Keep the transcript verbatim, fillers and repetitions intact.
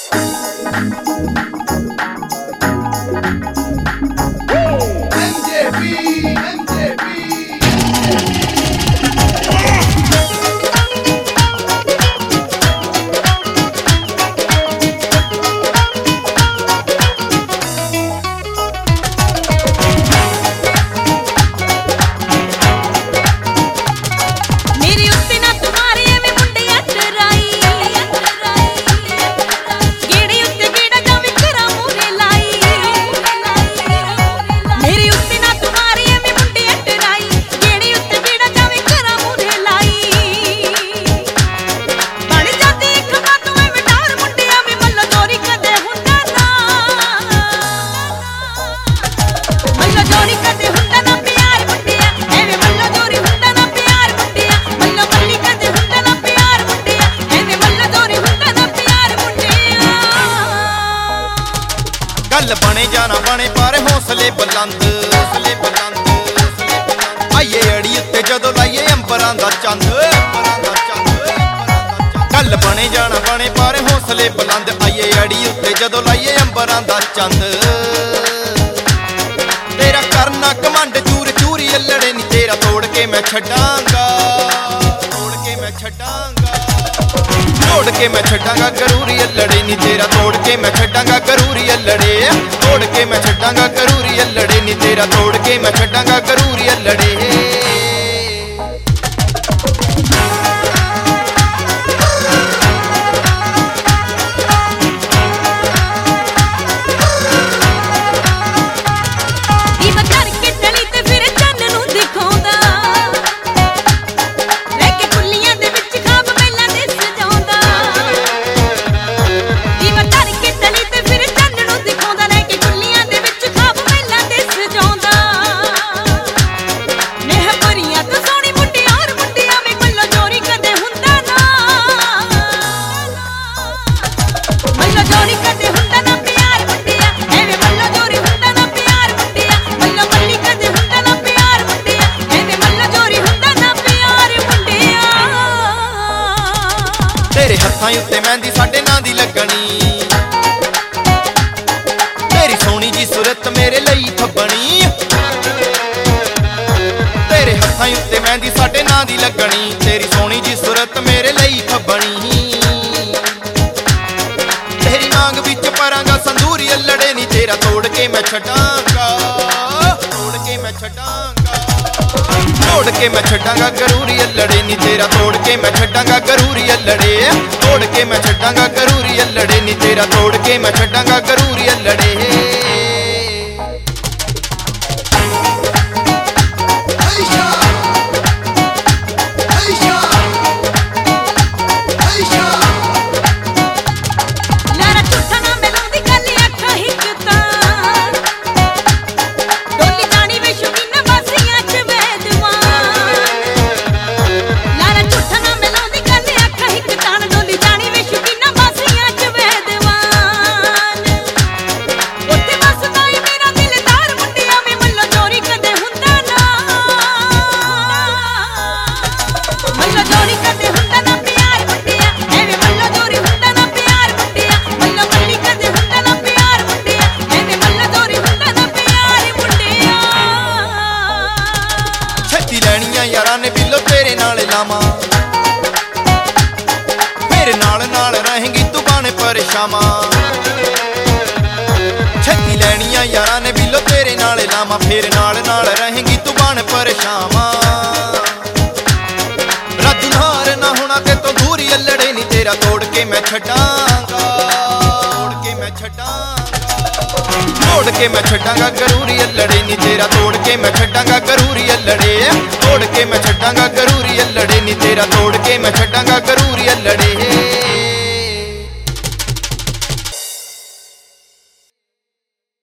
गल बने जाना बने पर हौसले बुलंद हौसले बुलंद आइए अड़ी उत्ते जदों लाइए अंबरां दा चंद गल बने जाना बने पर हौसले बुलंद आइए अड़ी उत्ते जदों लाइए अंबरां दा चंद तेरा करना कमंड चूर चूरी अल्लड़े नी तेरा तोड़ के मैं छड्डांगा तोड़ के मैं छड्डांगा तोड़ के मैं छड्डांगा गरूरी अल्लड़े नी तेरा तोड़ के मैं छड्डांगा गरूरी अल्लड़े तोड़ के मैं छड्डांगा गरूरी अल्लड़े नी तेरा तोड़ के मैं छड्डांगा गरूरी अल्लड़े तेरे हत्थां उत्ते मेहंदी साडे नां दी लगनी तेरी सोहनी जी सूरत मेरे लई फब्बनी तेरे हत्थां उत्ते मेहंदी साडे नां दी लगनी तेरी सोहनी जी सूरत मेरे लई फब्बनी तेरी नांग विच परांगा संदूरी अल्लड़े नी तेरा तोड़ के मैं छड्डांगा तोड़ के मैं छड्डांगा तोड़ के मैं छड्डांगा गरूरी अल्लड़े नी तेरा तोड़ के मैं छड्डांगा गरूरी अल्लड़े तोड़ के मैं छड्डांगा गरूरी अल्लड़े नी तेरा तोड़ के मैं छड्डांगा गरूरी अल्लड़े यारा ने बिलो तेरे नाल लामा मेरे नाल नाल रहेंगी तू बाने परेशामा छत्ती लैनियां यारा ने बिलो तेरे नाल लामा फिर नाल नाल रहेंगी तू बाने परेशामा राजू नार ना होना ते तो दूरी अल्लड़े नी तेरा तोड़ के मैं छड्डांगा तोड़ के मैं छड्डांगा तोड़ के मैं छड्डांगा गरूरी अल्लड़े नी तेरा तोड़ के मैं छड्डांगा गरूरी अल्लड़े तोड़ के मैं छड्डांगा गरूरी अल्लड़े नी तेरा तोड़ के मैं छड्डांगा गरूरी